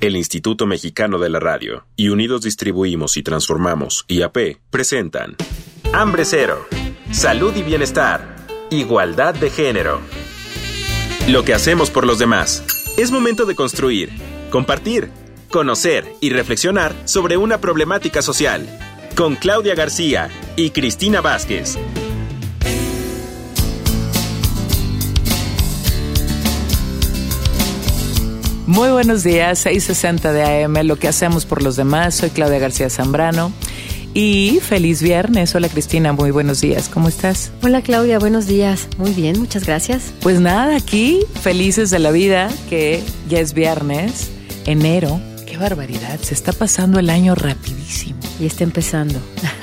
El Instituto Mexicano de la Radio y Unidos Distribuimos y Transformamos, IAP, presentan Hambre Cero, Salud y Bienestar, Igualdad de Género. Lo que hacemos por los demás. Es momento de construir, compartir, conocer y reflexionar sobre una problemática social. Con Claudia García y Cristina Vázquez. Muy buenos días, 6:60 de AM, lo que hacemos por los demás. Soy Claudia García Zambrano y feliz viernes. Hola Cristina, muy buenos días, ¿cómo estás? Hola Claudia, buenos días. Muy bien, muchas gracias. Pues nada, aquí felices de la vida, que ya es viernes, enero. ¡Qué barbaridad! Se está pasando el año rapidísimo. Y está empezando.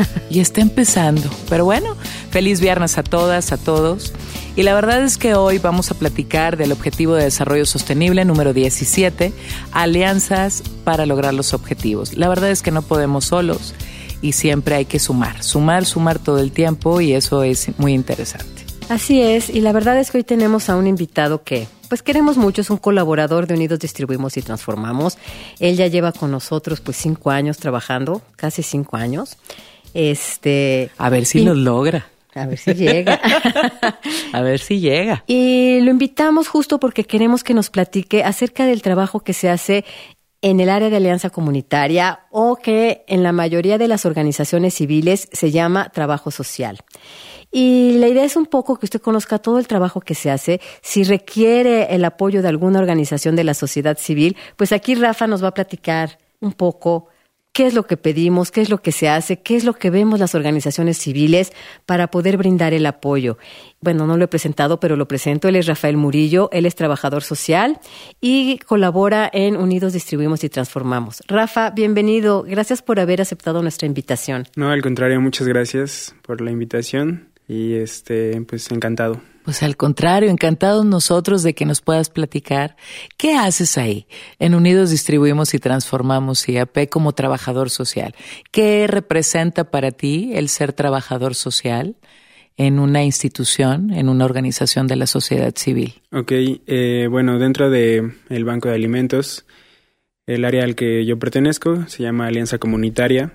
Pero bueno, feliz viernes a todas, a todos. Y la verdad es que hoy vamos a platicar del Objetivo de Desarrollo Sostenible número 17, alianzas para lograr los objetivos. La verdad es que no podemos solos y siempre hay que sumar todo el tiempo, y eso es muy interesante. Así es, y la verdad es que hoy tenemos a un invitado que pues queremos mucho, es un colaborador de Unidos Distribuimos y Transformamos. Él ya lleva con nosotros pues 5 años trabajando, casi 5 años. A ver si nos logra. A ver si llega. A ver si llega. Y lo invitamos justo porque queremos que nos platique acerca del trabajo que se hace en el área de alianza comunitaria, o que en la mayoría de las organizaciones civiles se llama trabajo social. Y la idea es un poco que usted conozca todo el trabajo que se hace. Si requiere el apoyo de alguna organización de la sociedad civil, pues aquí Rafa nos va a platicar un poco qué es lo que pedimos, qué es lo que se hace, qué es lo que vemos las organizaciones civiles para poder brindar el apoyo. Bueno, no lo he presentado, pero lo presento. Él es Rafael Murillo, él es trabajador social y colabora en Unidos Distribuimos y Transformamos. Rafa, bienvenido. Gracias por haber aceptado nuestra invitación. No, al contrario, muchas gracias por la invitación y pues encantado. Pues al contrario, encantados nosotros de que nos puedas platicar. ¿Qué haces ahí en Unidos Distribuimos y Transformamos IAP como trabajador social? ¿Qué representa para ti el ser trabajador social en una institución, en una organización de la sociedad civil? Ok, bueno, dentro de el Banco de Alimentos, el área al que yo pertenezco se llama Alianza Comunitaria.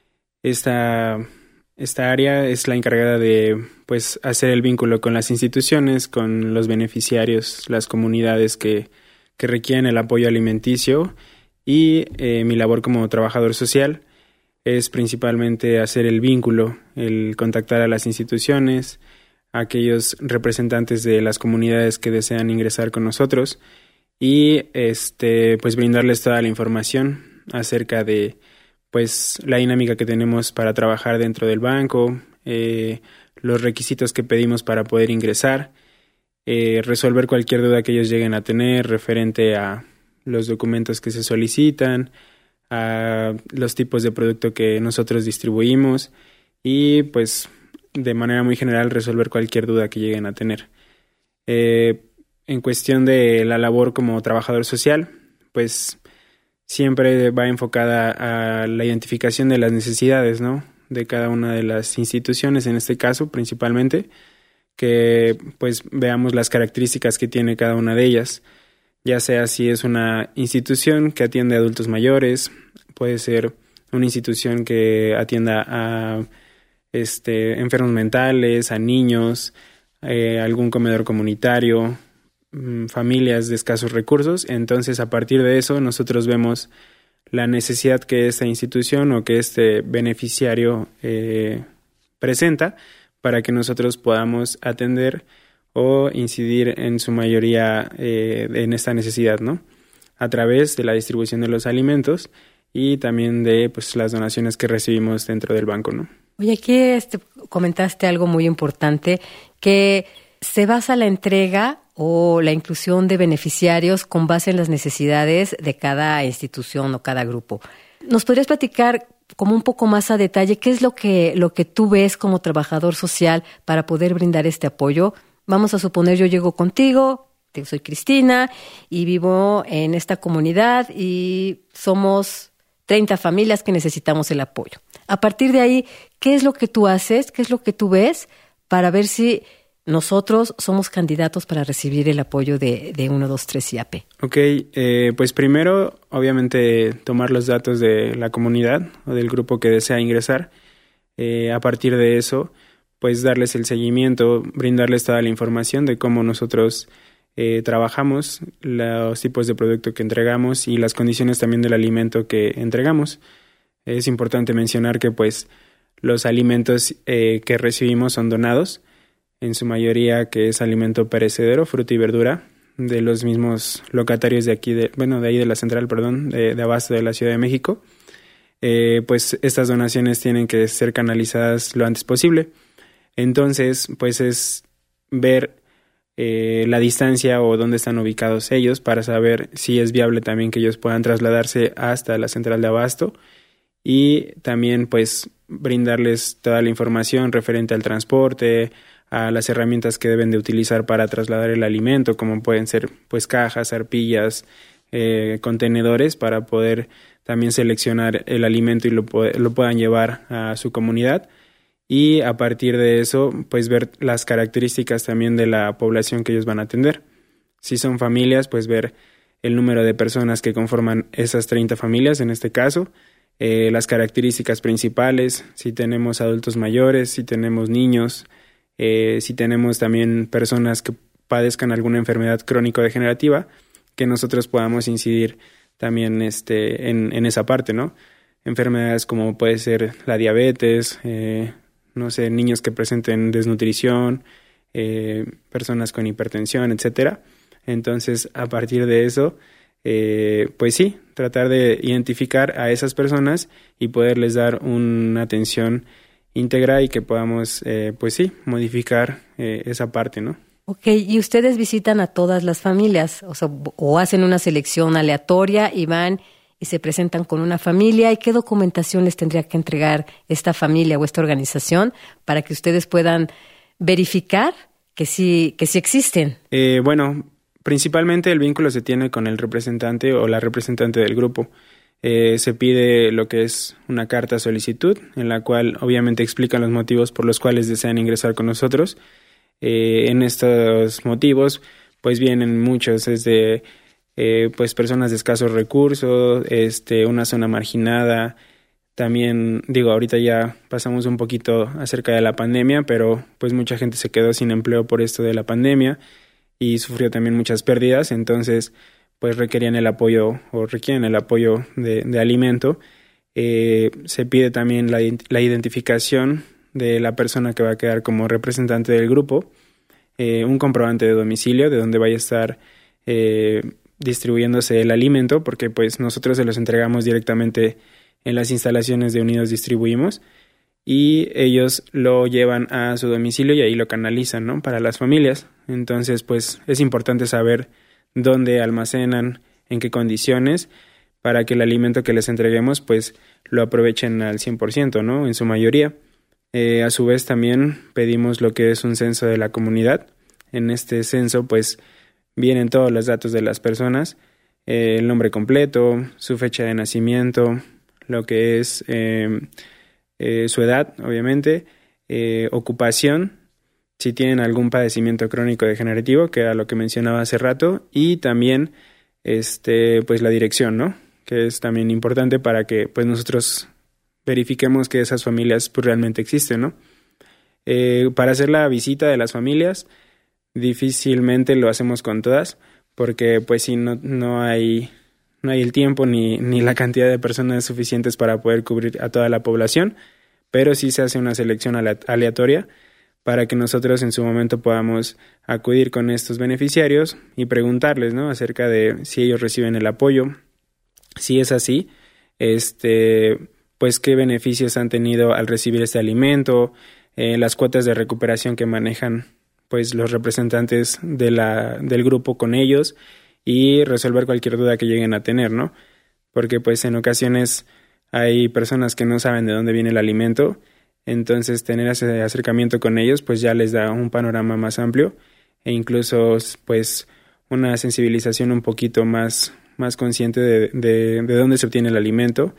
Esta área es la encargada de pues hacer el vínculo con las instituciones, con los beneficiarios, las comunidades que requieren el apoyo alimenticio, y mi labor como trabajador social es principalmente hacer el vínculo, el contactar a las instituciones, a aquellos representantes de las comunidades que desean ingresar con nosotros, y pues brindarles toda la información acerca de pues la dinámica que tenemos para trabajar dentro del banco, los requisitos que pedimos para poder ingresar, resolver cualquier duda que ellos lleguen a tener referente a los documentos que se solicitan, a los tipos de producto que nosotros distribuimos, y pues de manera muy general resolver cualquier duda que lleguen a tener. En cuestión de la labor como trabajador social, pues siempre va enfocada a la identificación de las necesidades, ¿no?, de cada una de las instituciones, en este caso principalmente, que pues veamos las características que tiene cada una de ellas, ya sea si es una institución que atiende a adultos mayores, puede ser una institución que atienda a enfermos mentales, a niños, algún comedor comunitario, familias de escasos recursos. Entonces, a partir de eso, nosotros vemos la necesidad que esta institución o que este beneficiario presenta para que nosotros podamos atender o incidir en su mayoría en esta necesidad, ¿no?, a través de la distribución de los alimentos y también de pues las donaciones que recibimos dentro del banco, ¿no? Oye, aquí comentaste algo muy importante, que se basa la entrega o la inclusión de beneficiarios con base en las necesidades de cada institución o cada grupo. ¿Nos podrías platicar como un poco más a detalle qué es lo que tú ves como trabajador social para poder brindar este apoyo? Vamos a suponer, yo llego contigo, soy Cristina y vivo en esta comunidad y somos 30 familias que necesitamos el apoyo. A partir de ahí, ¿qué es lo que tú haces? ¿Qué es lo que tú ves para ver si nosotros somos candidatos para recibir el apoyo de 123 IAP? Ok, pues primero, obviamente, tomar los datos de la comunidad o del grupo que desea ingresar. A partir de eso, pues darles el seguimiento, brindarles toda la información de cómo nosotros trabajamos, los tipos de producto que entregamos y las condiciones también del alimento que entregamos. Es importante mencionar que pues los alimentos que recibimos son donados, en su mayoría que es alimento perecedero, fruta y verdura, de los mismos locatarios de aquí, de ahí de la central, de Abasto de la Ciudad de México. Pues estas donaciones tienen que ser canalizadas lo antes posible. Entonces, pues es ver la distancia o dónde están ubicados ellos para saber si es viable también que ellos puedan trasladarse hasta la central de Abasto y también pues brindarles toda la información referente al transporte, a las herramientas que deben de utilizar para trasladar el alimento, como pueden ser pues cajas, arpillas, contenedores para poder también seleccionar el alimento y lo puedan llevar a su comunidad. Y a partir de eso, pues ver las características también de la población que ellos van a atender. Si son familias, pues ver el número de personas que conforman esas 30 familias, en este caso, las características principales, si tenemos adultos mayores, si tenemos niños, si tenemos también personas que padezcan alguna enfermedad crónico-degenerativa, que nosotros podamos incidir también en esa parte, ¿no? Enfermedades como puede ser la diabetes, niños que presenten desnutrición, personas con hipertensión, etcétera. Entonces, a partir de eso, pues sí, tratar de identificar a esas personas y poderles dar una atención íntegra y que podamos, pues sí, modificar esa parte, ¿no? Ok, y ustedes visitan a todas las familias, o hacen una selección aleatoria y van y se presentan con una familia. ¿Y qué documentación les tendría que entregar esta familia o esta organización para que ustedes puedan verificar que sí existen? Bueno, principalmente el vínculo se tiene con el representante o la representante del grupo. Se pide lo que es una carta solicitud, en la cual obviamente explican los motivos por los cuales desean ingresar con nosotros. En estos motivos, pues vienen muchos, desde pues personas de escasos recursos, una zona marginada. También, ahorita ya pasamos un poquito acerca de la pandemia, pero pues mucha gente se quedó sin empleo por esto de la pandemia y sufrió también muchas pérdidas, entonces pues requieren el apoyo de alimento. Se pide también la identificación de la persona que va a quedar como representante del grupo, un comprobante de domicilio de donde vaya a estar distribuyéndose el alimento, porque pues nosotros se los entregamos directamente en las instalaciones de Unidos Distribuimos y ellos lo llevan a su domicilio y ahí lo canalizan, ¿no?, para las familias. Entonces pues es importante saber dónde almacenan, en qué condiciones, para que el alimento que les entreguemos pues lo aprovechen al 100%, ¿no?, en su mayoría. A su vez también pedimos lo que es un censo de la comunidad. En este censo pues vienen todos los datos de las personas, el nombre completo, su fecha de nacimiento, lo que es su edad, obviamente, ocupación, si tienen algún padecimiento crónico degenerativo, que era lo que mencionaba hace rato, y también pues la dirección, ¿no?, que es también importante para que pues nosotros verifiquemos que esas familias pues realmente existen, ¿no? Para hacer la visita de las familias, difícilmente lo hacemos con todas, porque pues si no hay el tiempo ni la cantidad de personas suficientes para poder cubrir a toda la población, pero sí se hace una selección aleatoria para que nosotros en su momento podamos acudir con estos beneficiarios y preguntarles, ¿no?, acerca de si ellos reciben el apoyo. Si es así, pues qué beneficios han tenido al recibir este alimento, las cuotas de recuperación que manejan pues los representantes del grupo con ellos y resolver cualquier duda que lleguen a tener, ¿no? Porque pues en ocasiones hay personas que no saben de dónde viene el alimento, entonces tener ese acercamiento con ellos pues ya les da un panorama más amplio e incluso pues una sensibilización un poquito más consciente de dónde se obtiene el alimento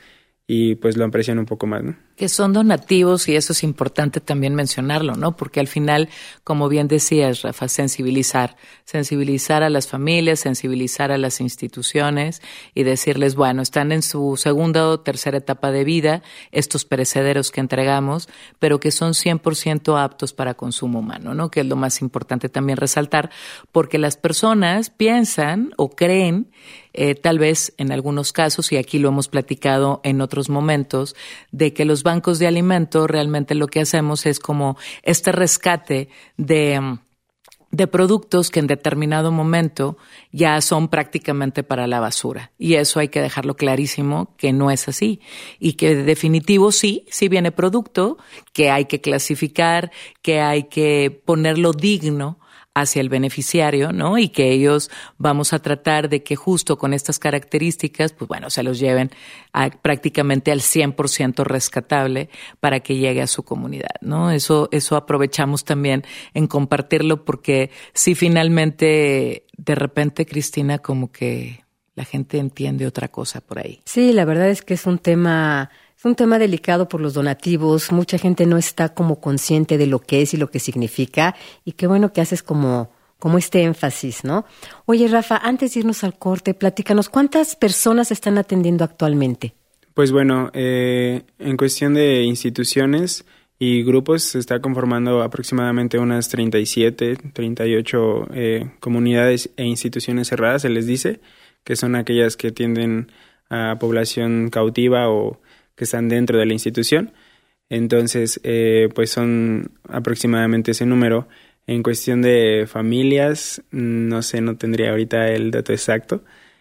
y pues lo aprecian un poco más, ¿no? Que son donativos, y eso es importante también mencionarlo, ¿no? Porque al final, como bien decías, Rafa, sensibilizar a las familias, sensibilizar a las instituciones y decirles, bueno, están en su segunda o tercera etapa de vida, estos perecederos que entregamos, pero que son 100% aptos para consumo humano, ¿no? Que es lo más importante también resaltar, porque las personas piensan o creen, tal vez en algunos casos, y aquí lo hemos platicado en otros momentos, de que los bancos de alimentos realmente lo que hacemos es como este rescate de productos que en determinado momento ya son prácticamente para la basura. Y eso hay que dejarlo clarísimo que no es así. Y que de definitivo sí viene producto, que hay que clasificar, que hay que ponerlo digno hacia el beneficiario, ¿no? Y que ellos vamos a tratar de que justo con estas características, pues bueno, se los lleven prácticamente al 100% rescatable para que llegue a su comunidad, ¿no? Eso aprovechamos también en compartirlo, porque sí, finalmente, de repente, Cristina, como que la gente entiende otra cosa por ahí. Sí, la verdad es que es un tema delicado por los donativos. Mucha gente no está como consciente de lo que es y lo que significa. Y qué bueno que haces como este énfasis, ¿no? Oye, Rafa, antes de irnos al corte, platícanos, ¿cuántas personas están atendiendo actualmente? Pues bueno, en cuestión de instituciones y grupos, se está conformando aproximadamente unas 37, 38 comunidades e instituciones cerradas, se les dice, que son aquellas que atienden a población cautiva o que están dentro de la institución. Entonces, pues son aproximadamente ese número. En cuestión de familias, no sé, no tendría ahorita el dato exacto,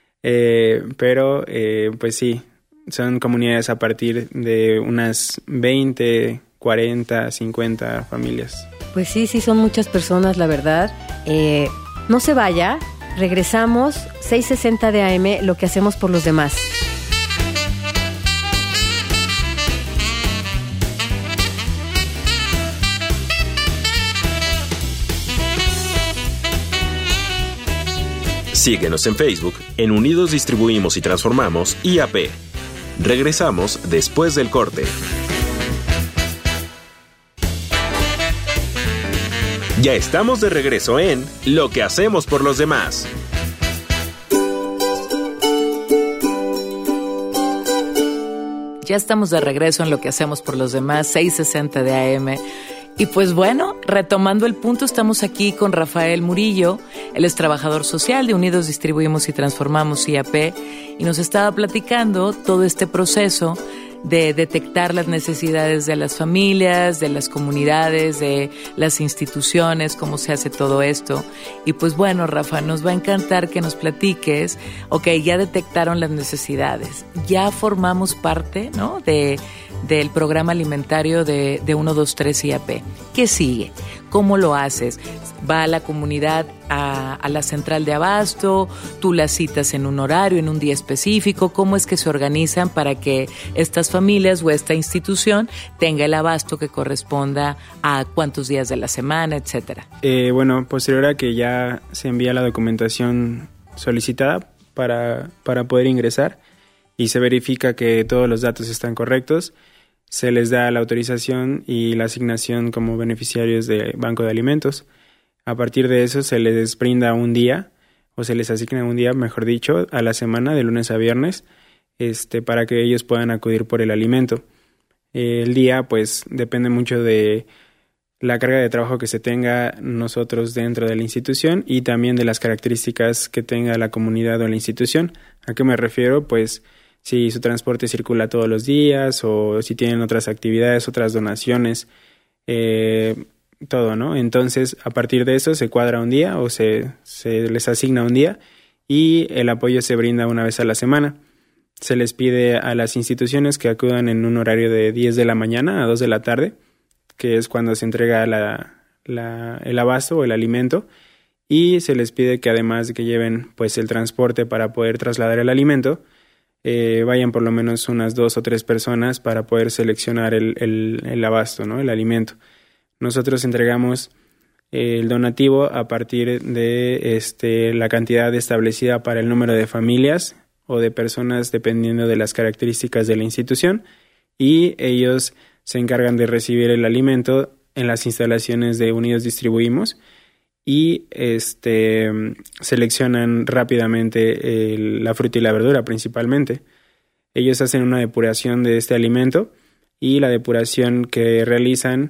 pero pues sí, son comunidades a partir de unas 20, 40, 50 familias. Pues sí, son muchas personas, la verdad. No se vaya, regresamos, 6:60 de AM, lo que hacemos por los demás. Síguenos en Facebook, en Unidos Distribuimos y Transformamos IAP. Regresamos después del corte. Ya estamos de regreso en Lo que hacemos por los demás. Ya estamos de regreso en Lo que hacemos por los demás, 6:60 de AM. Y pues bueno, retomando el punto, estamos aquí con Rafael Murillo. Él es trabajador social de Unidos Distribuimos y Transformamos IAP, y nos estaba platicando todo este proceso de detectar las necesidades de las familias, de las comunidades, de las instituciones, cómo se hace todo esto. Y pues bueno, Rafa, nos va a encantar que nos platiques. Ok, ya detectaron las necesidades, ya formamos parte, ¿no?, del programa alimentario de 123 IAP. ¿Qué sigue? ¿Cómo lo haces? ¿Va a la comunidad a la central de abasto? ¿Tú las citas en un horario, en un día específico? ¿Cómo es que se organizan para que estas familias o esta institución tenga el abasto que corresponda a cuántos días de la semana, etcétera? Bueno, posterior a que ya se envía la documentación solicitada para poder ingresar y se verifica que todos los datos están correctos, se les da la autorización y la asignación como beneficiarios de Banco de Alimentos. A partir de eso se les brinda un día, o se les asigna un día, mejor dicho, a la semana, de lunes a viernes, para que ellos puedan acudir por el alimento. El día, pues, depende mucho de la carga de trabajo que se tenga nosotros dentro de la institución y también de las características que tenga la comunidad o la institución. ¿A qué me refiero? Pues, si su transporte circula todos los días o si tienen otras actividades, otras donaciones, todo, ¿no? Entonces, a partir de eso se cuadra un día o se les asigna un día y el apoyo se brinda una vez a la semana. Se les pide a las instituciones que acudan en un horario de 10 de la mañana a 2 de la tarde, que es cuando se entrega el abasto o el alimento, y se les pide que además de que lleven pues el transporte para poder trasladar el alimento, vayan por lo menos unas 2 o 3 personas para poder seleccionar el abasto, ¿no?, el alimento. Nosotros entregamos el donativo a partir de la cantidad establecida para el número de familias o de personas dependiendo de las características de la institución, y ellos se encargan de recibir el alimento en las instalaciones de Unidos Distribuimos y seleccionan rápidamente la fruta y la verdura principalmente. Ellos hacen una depuración de este alimento y la depuración que realizan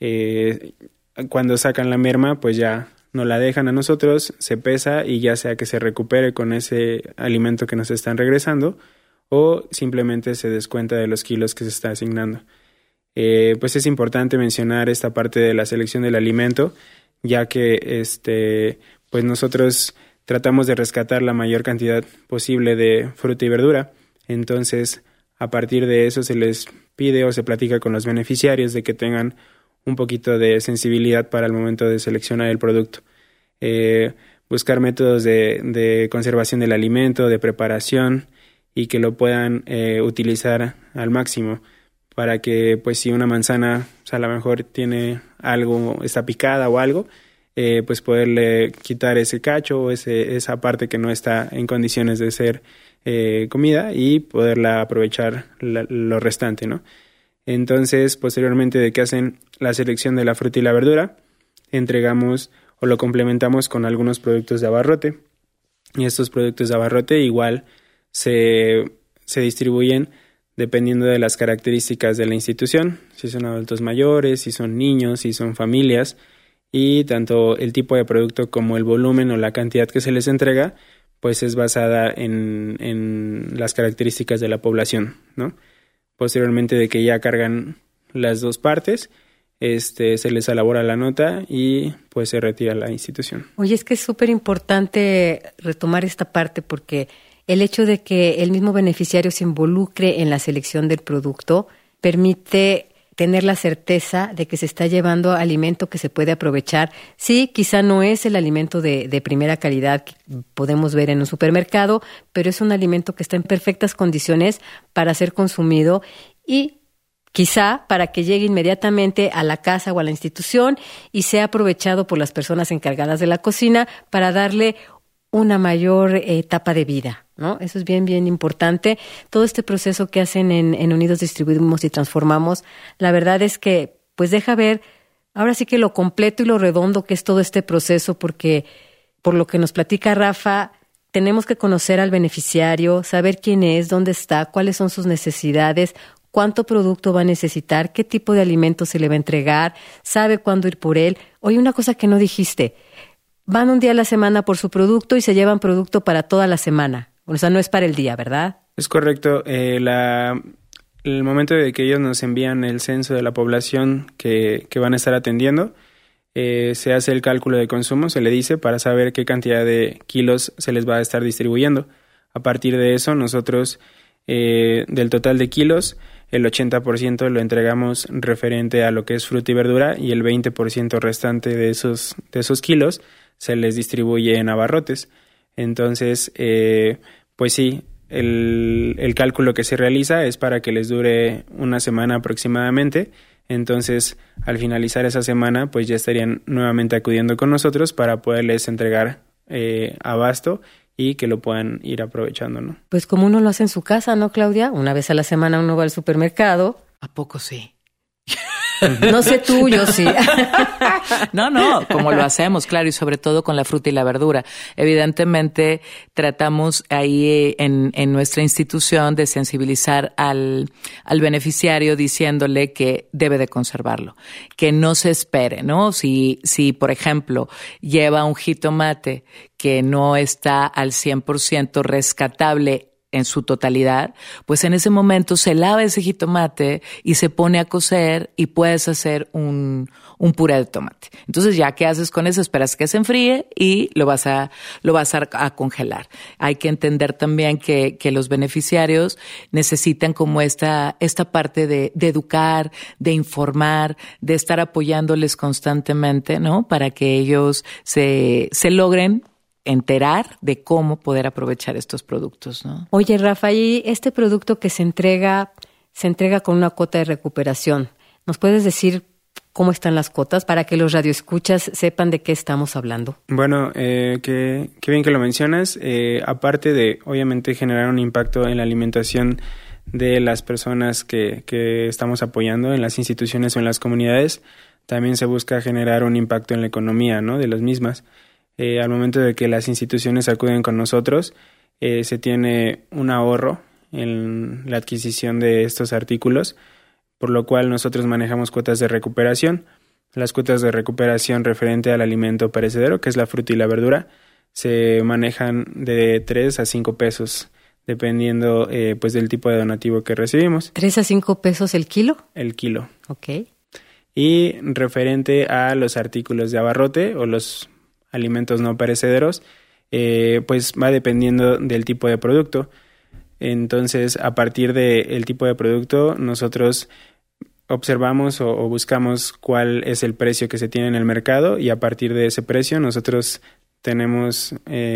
cuando sacan la merma, pues ya nos la dejan a nosotros, se pesa y ya sea que se recupere con ese alimento que nos están regresando o simplemente se descuenta de los kilos que se está asignando. Pues es importante mencionar esta parte de la selección del alimento, ya que pues nosotros tratamos de rescatar la mayor cantidad posible de fruta y verdura. Entonces, a partir de eso se les pide o se platica con los beneficiarios de que tengan un poquito de sensibilidad para el momento de seleccionar el producto. Buscar métodos de conservación del alimento, de preparación y que lo puedan utilizar al máximo para que, pues, si una manzana, o sea, a lo mejor tiene algo, está picada o algo, pues poderle quitar ese cacho o esa parte que no está en condiciones de ser comida y poderla aprovechar lo restante, ¿no? Entonces, posteriormente de que hacen la selección de la fruta y la verdura, entregamos o lo complementamos con algunos productos de abarrote. Y estos productos de abarrote igual se distribuyen dependiendo de las características de la institución, si son adultos mayores, si son niños, si son familias, y tanto el tipo de producto como el volumen o la cantidad que se les entrega, pues es basada en las características de la población, ¿no? Posteriormente de que ya cargan las dos partes, se les elabora la nota y pues se retira a la institución. Oye, es que es súper importante retomar esta parte porque el hecho de que el mismo beneficiario se involucre en la selección del producto permite tener la certeza de que se está llevando alimento que se puede aprovechar. Sí, quizá no es el alimento de primera calidad que podemos ver en un supermercado, pero es un alimento que está en perfectas condiciones para ser consumido y quizá para que llegue inmediatamente a la casa o a la institución y sea aprovechado por las personas encargadas de la cocina para darle una mayor etapa de vida, ¿no? Eso es bien, bien importante. Todo este proceso que hacen en Unidos Distribuimos y Transformamos, la verdad es que pues deja ver ahora sí que lo completo y lo redondo que es todo este proceso, porque por lo que nos platica Rafa, tenemos que conocer al beneficiario, saber quién es, dónde está, cuáles son sus necesidades, cuánto producto va a necesitar, qué tipo de alimento se le va a entregar, sabe cuándo ir por él. Oye, una cosa que no dijiste, van un día a la semana por su producto y se llevan producto para toda la semana. O sea, no es para el día, ¿verdad? Es correcto. El momento de que ellos nos envían el censo de la población que van a estar atendiendo, se hace el cálculo de consumo, se le dice, para saber qué cantidad de kilos se les va a estar distribuyendo. A partir de eso, nosotros, del total de kilos, el 80% lo entregamos referente a lo que es fruta y verdura y el 20% restante de esos kilos se les distribuye en abarrotes. Entonces, pues sí, el cálculo que se realiza es para que les dure una semana aproximadamente. Entonces, al finalizar esa semana, pues ya estarían nuevamente acudiendo con nosotros para poderles entregar abasto y que lo puedan ir aprovechando, ¿no? Pues como uno lo hace en su casa, ¿no, Claudia? Una vez a la semana uno va al supermercado. ¿A poco sí? No sé tú, yo sí. No, como lo hacemos, claro, y sobre todo con la fruta y la verdura. Evidentemente, tratamos ahí en nuestra institución de sensibilizar al beneficiario diciéndole que debe de conservarlo, que no se espere, ¿no? Si por ejemplo, lleva un jitomate que no está al 100% rescatable en su totalidad, pues en ese momento se lava ese jitomate y se pone a cocer y puedes hacer un puré de tomate. Entonces, ya, ¿qué haces con eso? Esperas que se enfríe y lo vas a congelar. Hay que entender también que los beneficiarios necesitan como esta parte de educar, de informar, de estar apoyándoles constantemente, ¿no? Para que ellos se logren enterar de cómo poder aprovechar estos productos, ¿no? Oye, Rafa, y este producto que se entrega con una cuota de recuperación, ¿nos puedes decir cómo están las cuotas para que los radioescuchas sepan de qué estamos hablando. Bueno, qué bien que lo mencionas. Aparte de, obviamente, generar un impacto en la alimentación de las personas que estamos apoyando en las instituciones o en las comunidades, también se busca generar un impacto en la economía, ¿no?, de las mismas. Al momento de que las instituciones acuden con nosotros, se tiene un ahorro en la adquisición de estos artículos, por lo cual nosotros manejamos cuotas de recuperación. Las cuotas de recuperación referente al alimento perecedero, que es la fruta y la verdura, se manejan de 3 a 5 pesos, dependiendo pues del tipo de donativo que recibimos. ¿3 a 5 pesos el kilo? El kilo. Ok. Y referente a los artículos de abarrote o los alimentos no perecederos, pues va dependiendo del tipo de producto. Entonces, a partir del tipo de producto, nosotros observamos o buscamos cuál es el precio que se tiene en el mercado, y a partir de ese precio nosotros tenemos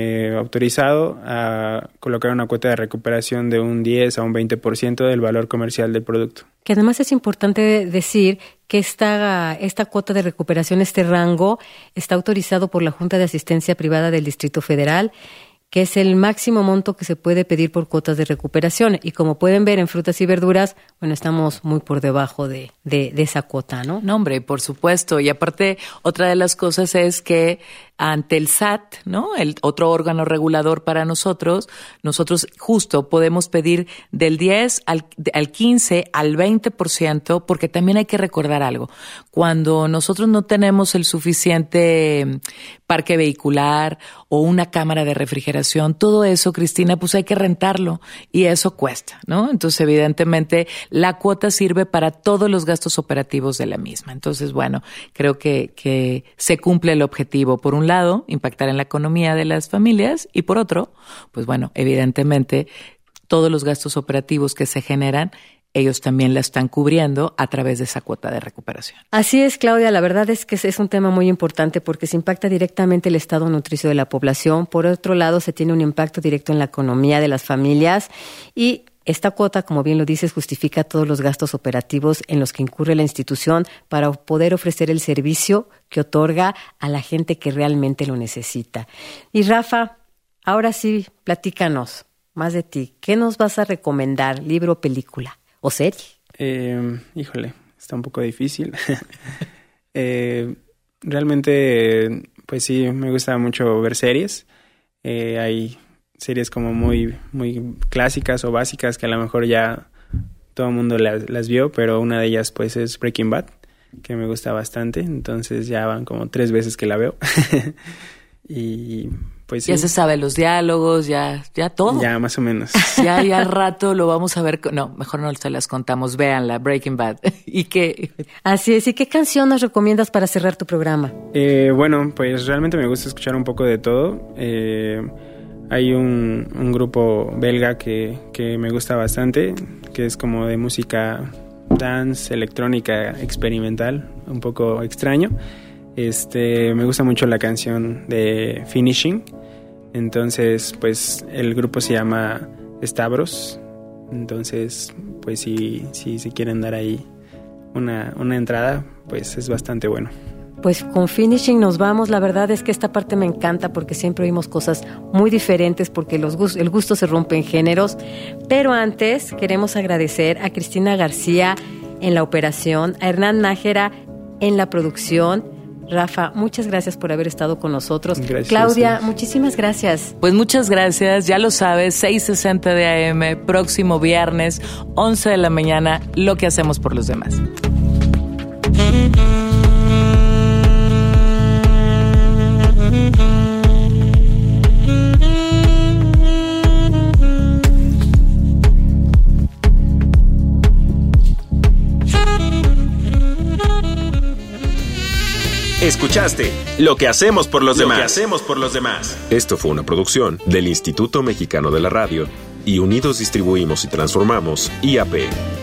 autorizado a colocar una cuota de recuperación de un 10 a un 20% del valor comercial del producto. Que además es importante decir que esta cuota de recuperación, este rango, está autorizado por la Junta de Asistencia Privada del Distrito Federal, que es el máximo monto que se puede pedir por cuotas de recuperación. Y como pueden ver en frutas y verduras, bueno, estamos muy por debajo de esa cuota, ¿no? No, hombre, por supuesto. Y aparte, otra de las cosas es que ante el SAT, ¿no?, el otro órgano regulador para nosotros justo podemos pedir del 10 al 15 al 20%, porque también hay que recordar algo. Cuando nosotros no tenemos el suficiente parque vehicular o una cámara de refrigeración, todo eso, Cristina, pues hay que rentarlo y eso cuesta, ¿no? Entonces, evidentemente, la cuota sirve para todos los gastos operativos de la misma. Entonces, bueno, creo que se cumple el objetivo. Por un lado, impactar en la economía de las familias, y por otro, pues bueno, evidentemente, todos los gastos operativos que se generan, ellos también la están cubriendo a través de esa cuota de recuperación. Así es, Claudia. La verdad es que es un tema muy importante porque se impacta directamente el estado nutricio de la población. Por otro lado, se tiene un impacto directo en la economía de las familias, y esta cuota, como bien lo dices, justifica todos los gastos operativos en los que incurre la institución para poder ofrecer el servicio que otorga a la gente que realmente lo necesita. Y Rafa, ahora sí, platícanos más de ti. ¿Qué nos vas a recomendar? ¿Libro, película o serie? Híjole, está un poco difícil. Realmente, pues sí, me gusta mucho ver series. Hay series como muy clásicas o básicas que a lo mejor ya todo el mundo las vio, pero una de ellas pues es Breaking Bad, que me gusta bastante. Entonces ya van como 3 veces que la veo. Y pues sí. Ya se sabe los diálogos, ya todo. Ya más o menos. Ya al rato lo vamos a ver. No, mejor no se las contamos. Véanla, Breaking Bad. ¿Y qué? Así es. ¿Y qué canción nos recomiendas para cerrar tu programa? Bueno, pues realmente me gusta escuchar un poco de todo. Hay un grupo belga que me gusta bastante, que es como de música dance, electrónica, experimental, un poco extraño. Me gusta mucho la canción de Finishing. Entonces, pues el grupo se llama Stavros. Entonces, pues si quieren dar ahí una entrada, pues es bastante bueno. Pues con Finishing nos vamos. La verdad es que esta parte me encanta porque siempre oímos cosas muy diferentes, porque el gusto se rompe en géneros. Pero antes queremos agradecer a Cristina García en la operación, a Hernán Nájera en la producción. Rafa, muchas gracias por haber estado con nosotros. Gracias. Claudia, muchísimas gracias. Pues muchas gracias, ya lo sabes, 6:60 de AM, próximo viernes, 11 de la mañana, Lo que hacemos por los demás. Escuchaste Lo que hacemos por los demás. Esto fue una producción del Instituto Mexicano de la Radio y Unidos Distribuimos y Transformamos, IAP.